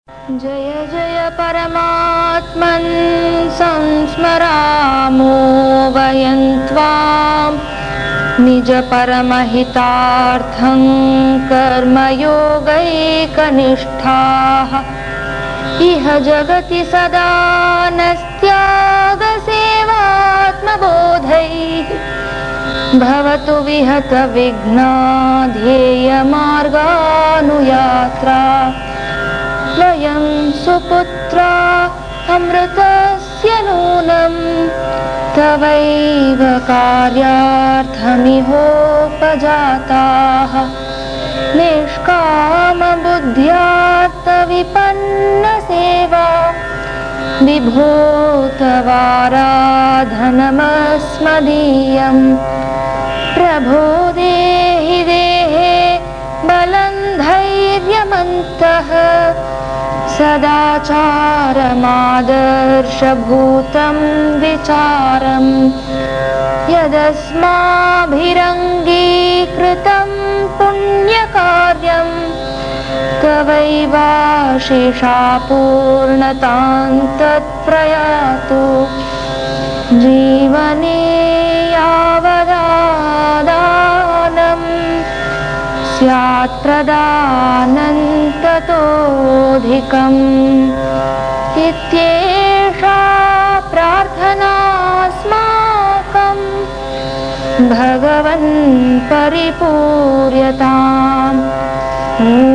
जय जय परमात्मन् संस्मरामो वयं त्वां निज परमहितार्थं कर्मयोगैकनिष्ठाः इह जगति सदा नस्त्यागसेवात्मबोधैः भवतु विहतविघ्ना ध्येयमार्गानुयात्रा वयं सुपुत्रा अमृतस्य नूनं तवैव कार्यार्थमिहोपजाताः निष्कामबुद्ध्यात्तविपन्नसेवा विभो तवाराधनमस्मदीयं प्रभो देहि देहे बलं धैर्यमन्तः सदाचारमादर्शभूतं विचारं यदस्माभिरङ्गीकृतं पुण्यकार्यं तवैवाशिषा पूर्णतां तत्प्रयातु जीवने यावदादानं स्यात् प्रदानं ततोऽधिकम् इत्येषा प्रार्थनास्माकं भगवन् परिपूर्यताम्।